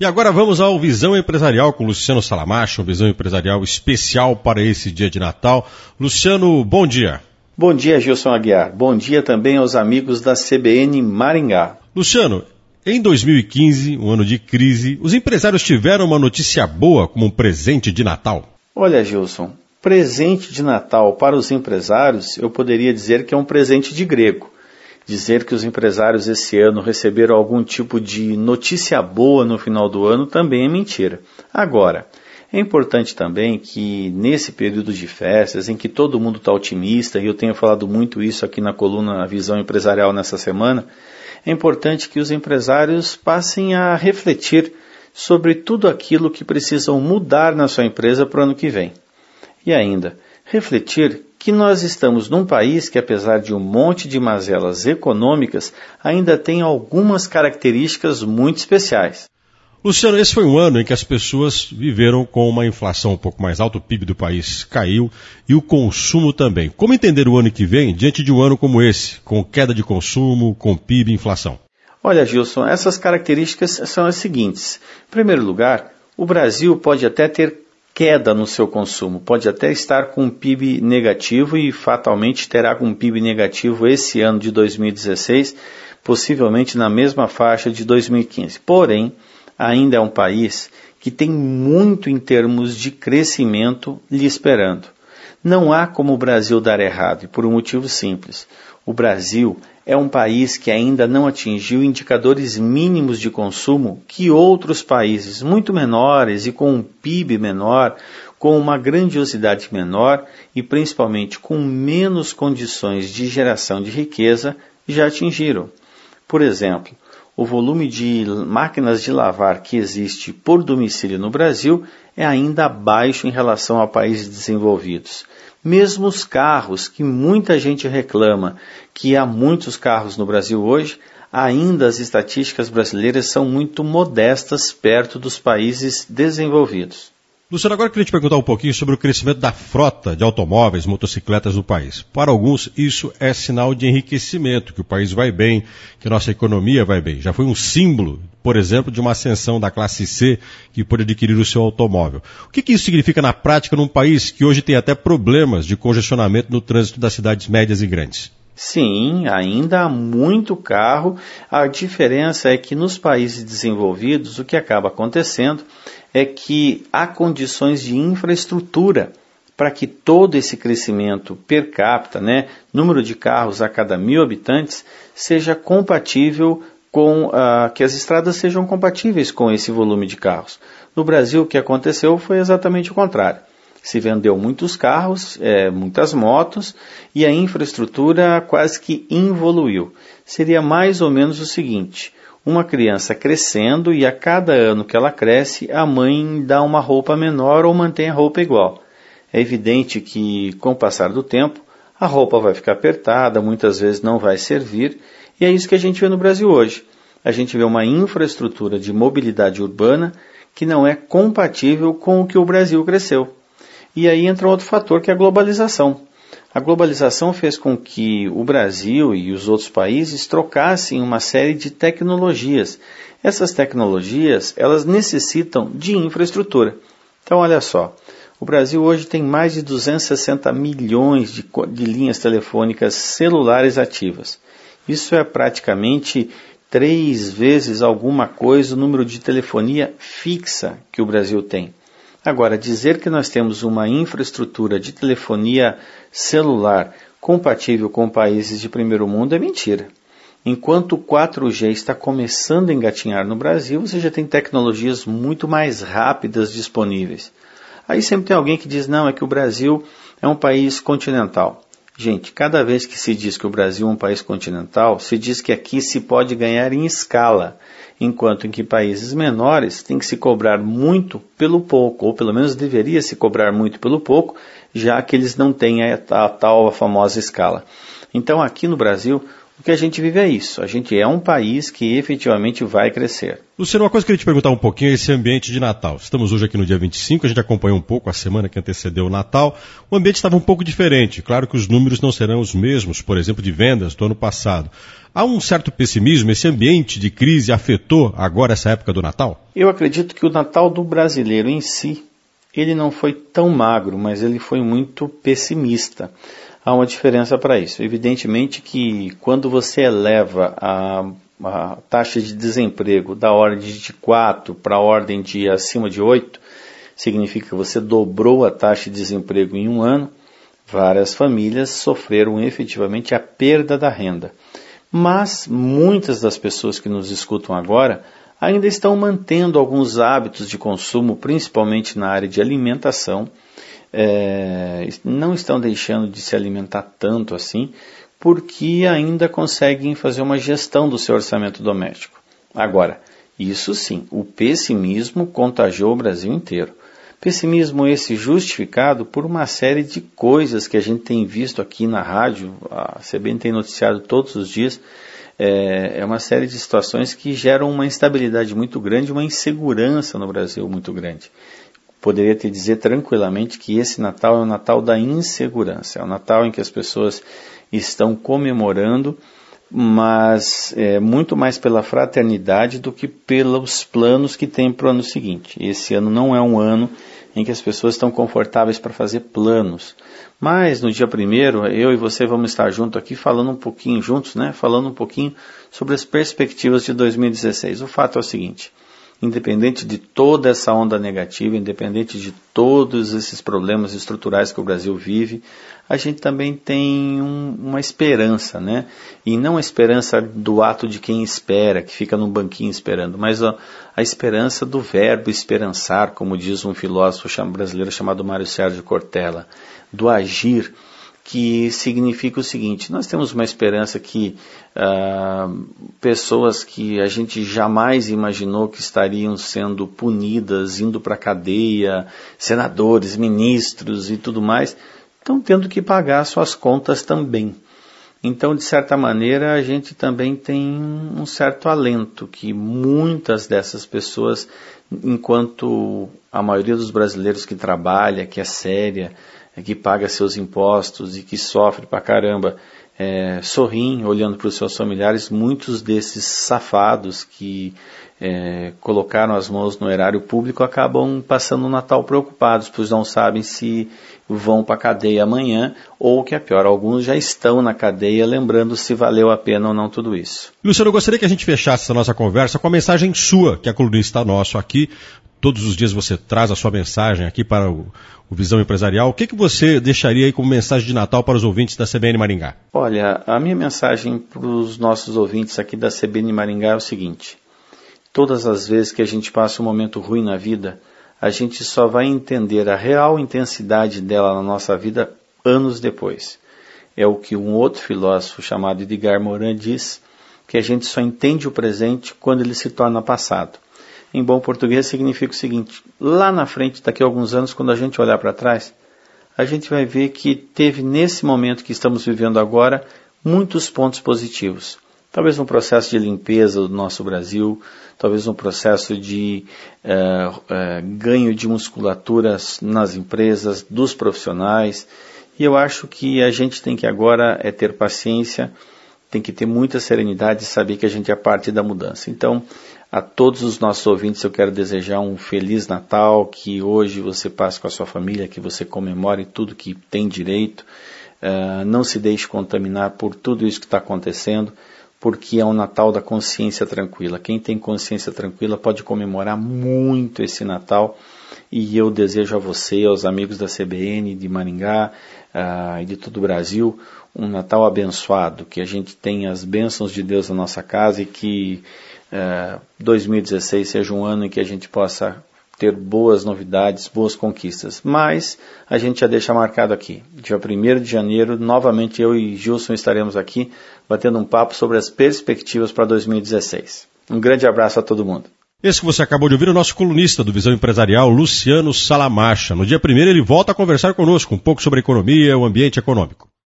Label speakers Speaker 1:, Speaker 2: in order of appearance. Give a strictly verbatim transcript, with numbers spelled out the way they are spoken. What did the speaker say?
Speaker 1: E agora vamos ao Visão Empresarial com Luciano Salamacho, um Visão Empresarial especial para esse dia de Natal. Luciano, bom dia.
Speaker 2: Bom dia, Gilson Aguiar. Bom dia também aos amigos da C B N Maringá.
Speaker 1: Luciano, em dois mil e quinze, um ano de crise, os empresários tiveram uma notícia boa como um presente de Natal?
Speaker 2: Olha, Gilson, presente de Natal para os empresários, eu poderia dizer que é um presente de grego. Dizer que os empresários esse ano receberam algum tipo de notícia boa no final do ano também é mentira. Agora, é importante também que nesse período de festas, em que todo mundo está otimista, e eu tenho falado muito isso aqui na coluna Visão Empresarial nessa semana, é importante que os empresários passem a refletir sobre tudo aquilo que precisam mudar na sua empresa para o ano que vem. E ainda, refletir que nós estamos num país que, apesar de um monte de mazelas econômicas, ainda tem algumas características muito especiais.
Speaker 1: Luciano, esse foi um ano em que as pessoas viveram com uma inflação um pouco mais alta, o P I B do país caiu e o consumo também. Como entender o ano que vem diante de um ano como esse, com queda de consumo, com P I B e inflação?
Speaker 2: Olha, Gilson, essas características são as seguintes. Em primeiro lugar, o Brasil pode até ter queda no seu consumo, pode até estar com um P I B negativo e fatalmente terá um P I B negativo esse ano de dois mil e dezesseis, possivelmente na mesma faixa de dois mil e quinze. Porém, ainda é um país que tem muito em termos de crescimento lhe esperando. Não há como o Brasil dar errado, e por um motivo simples. O Brasil é um país que ainda não atingiu indicadores mínimos de consumo que outros países muito menores e com um P I B menor, com uma grandiosidade menor e principalmente com menos condições de geração de riqueza já atingiram. Por exemplo, o volume de máquinas de lavar que existe por domicílio no Brasil é ainda baixo em relação a países desenvolvidos. Mesmo os carros, que muita gente reclama que há muitos carros no Brasil hoje, ainda as estatísticas brasileiras são muito modestas perto dos países desenvolvidos.
Speaker 1: Luciano, agora eu queria te perguntar um pouquinho sobre o crescimento da frota de automóveis, motocicletas no país. Para alguns, isso é sinal de enriquecimento, que o país vai bem, que a nossa economia vai bem. Já foi um símbolo, por exemplo, de uma ascensão da classe C que pôde adquirir o seu automóvel. O que, que isso significa na prática num país que hoje tem até problemas de congestionamento no trânsito das cidades médias e grandes?
Speaker 2: Sim, ainda há muito carro. A diferença é que nos países desenvolvidos o que acaba acontecendo é que há condições de infraestrutura para que todo esse crescimento per capita, né, número de carros a cada mil habitantes, seja compatível com, uh, que as estradas sejam compatíveis com esse volume de carros. No Brasil o que aconteceu foi exatamente o contrário. Se vendeu muitos carros, é, muitas motos, e a infraestrutura quase que involuiu. Seria mais ou menos o seguinte: uma criança crescendo e a cada ano que ela cresce, a mãe dá uma roupa menor ou mantém a roupa igual. É evidente que, com o passar do tempo, a roupa vai ficar apertada, muitas vezes não vai servir, e é isso que a gente vê no Brasil hoje. A gente vê uma infraestrutura de mobilidade urbana que não é compatível com o que o Brasil cresceu. E aí entra outro fator, que é a globalização. A globalização fez com que o Brasil e os outros países trocassem uma série de tecnologias. Essas tecnologias, elas necessitam de infraestrutura. Então, olha só, o Brasil hoje tem mais de duzentos e sessenta milhões de, de linhas telefônicas celulares ativas. Isso é praticamente três vezes alguma coisa o número de telefonia fixa que o Brasil tem. Agora, dizer que nós temos uma infraestrutura de telefonia celular compatível com países de primeiro mundo é mentira. Enquanto o quatro G está começando a engatinhar no Brasil, você já tem tecnologias muito mais rápidas disponíveis. Aí sempre tem alguém que diz, não, é que o Brasil é um país continental. Gente, cada vez que se diz que o Brasil é um país continental, se diz que aqui se pode ganhar em escala, enquanto em que países menores tem que se cobrar muito pelo pouco, ou pelo menos deveria se cobrar muito pelo pouco, já que eles não têm a, a tal a famosa escala. Então aqui no Brasil, O que a gente vive é isso. A gente é um país que efetivamente vai crescer.
Speaker 1: Luciano, uma coisa que eu queria te perguntar um pouquinho é esse ambiente de Natal. Estamos hoje aqui no dia vinte e cinco, a gente acompanhou um pouco a semana que antecedeu o Natal. O ambiente estava um pouco diferente. Claro que os números não serão os mesmos, por exemplo, de vendas do ano passado. Há um certo pessimismo? Esse ambiente de crise afetou agora essa época do Natal?
Speaker 2: Eu acredito que o Natal do brasileiro em si, ele não foi tão magro, mas ele foi muito pessimista. Há uma diferença para isso. Evidentemente que quando você eleva a, a taxa de desemprego da ordem de quatro para a ordem de acima de oito, significa que você dobrou a taxa de desemprego em um ano, várias famílias sofreram efetivamente a perda da renda. Mas muitas das pessoas que nos escutam agora ainda estão mantendo alguns hábitos de consumo, principalmente na área de alimentação, É, não estão deixando de se alimentar tanto assim, porque ainda conseguem fazer uma gestão do seu orçamento doméstico. Agora, isso sim, o pessimismo contagiou o Brasil inteiro. Pessimismo esse justificado por uma série de coisas que a gente tem visto aqui na rádio, a C B N tem noticiado todos os dias, é, é uma série de situações que geram uma instabilidade muito grande, uma insegurança no Brasil muito grande. Poderia te dizer tranquilamente que esse Natal é o Natal da insegurança. É o Natal em que as pessoas estão comemorando, mas é, muito mais pela fraternidade do que pelos planos que tem para o ano seguinte. Esse ano não é um ano em que as pessoas estão confortáveis para fazer planos. Mas no dia primeiro, eu e você vamos estar juntos aqui falando um pouquinho juntos, né? Falando um pouquinho sobre as perspectivas de dois mil e dezesseis. O fato é o seguinte: independente de toda essa onda negativa, independente de todos esses problemas estruturais que o Brasil vive, a gente também tem um, uma esperança, né? E não a esperança do ato de quem espera, que fica num banquinho esperando, mas a, a esperança do verbo esperançar, como diz um filósofo brasileiro chamado Mário Sérgio Cortella, do agir, que significa o seguinte: nós temos uma esperança que uh, pessoas que a gente jamais imaginou que estariam sendo punidas, indo para a cadeia, senadores, ministros e tudo mais, estão tendo que pagar suas contas também. Então, de certa maneira, a gente também tem um certo alento que muitas dessas pessoas, enquanto a maioria dos brasileiros que trabalha, que é séria, que paga seus impostos e que sofre pra caramba, é, sorriem olhando para os seus familiares, muitos desses safados que é, colocaram as mãos no erário público acabam passando o Natal preocupados, pois não sabem se vão para a cadeia amanhã, ou o que é pior, alguns já estão na cadeia lembrando se valeu a pena ou não tudo isso.
Speaker 1: Luciano, eu gostaria que a gente fechasse essa nossa conversa com a mensagem sua, que é colunista nosso aqui. Todos os dias você traz a sua mensagem aqui para o, o Visão Empresarial. O que, que você deixaria aí como mensagem de Natal para os ouvintes da C B N Maringá?
Speaker 2: Olha, a minha mensagem para os nossos ouvintes aqui da C B N Maringá é o seguinte: todas as vezes que a gente passa um momento ruim na vida, a gente só vai entender a real intensidade dela na nossa vida anos depois. É o que um outro filósofo chamado Edgar Morin diz, que a gente só entende o presente quando ele se torna passado. Em bom português significa o seguinte: lá na frente, daqui a alguns anos, quando a gente olhar para trás, a gente vai ver que teve nesse momento que estamos vivendo agora muitos pontos positivos. Talvez um processo de limpeza do nosso Brasil, talvez um processo de uh, uh, ganho de musculatura nas empresas, dos profissionais. E eu acho que a gente tem que agora é ter paciência, tem que ter muita serenidade e saber que a gente é parte da mudança. Então, a todos os nossos ouvintes eu quero desejar um Feliz Natal, que hoje você passe com a sua família, que você comemore tudo que tem direito, uh, não se deixe contaminar por tudo isso que está acontecendo, porque é um Natal da consciência tranquila. Quem tem consciência tranquila pode comemorar muito esse Natal, e eu desejo a você, aos amigos da C B N, de Maringá uh, e de todo o Brasil, um Natal abençoado, que a gente tenha as bênçãos de Deus na nossa casa e que Uh, dois mil e dezesseis seja um ano em que a gente possa ter boas novidades, boas conquistas. Mas a gente já deixa marcado aqui, dia primeiro de janeiro, novamente eu e Gilson estaremos aqui batendo um papo sobre as perspectivas para dois mil e dezesseis. Um grande abraço a todo mundo.
Speaker 1: Esse que você acabou de ouvir é o nosso colunista do Visão Empresarial, Luciano Salamacha. No dia primeiro ele volta a conversar conosco um pouco sobre a economia, o ambiente econômico.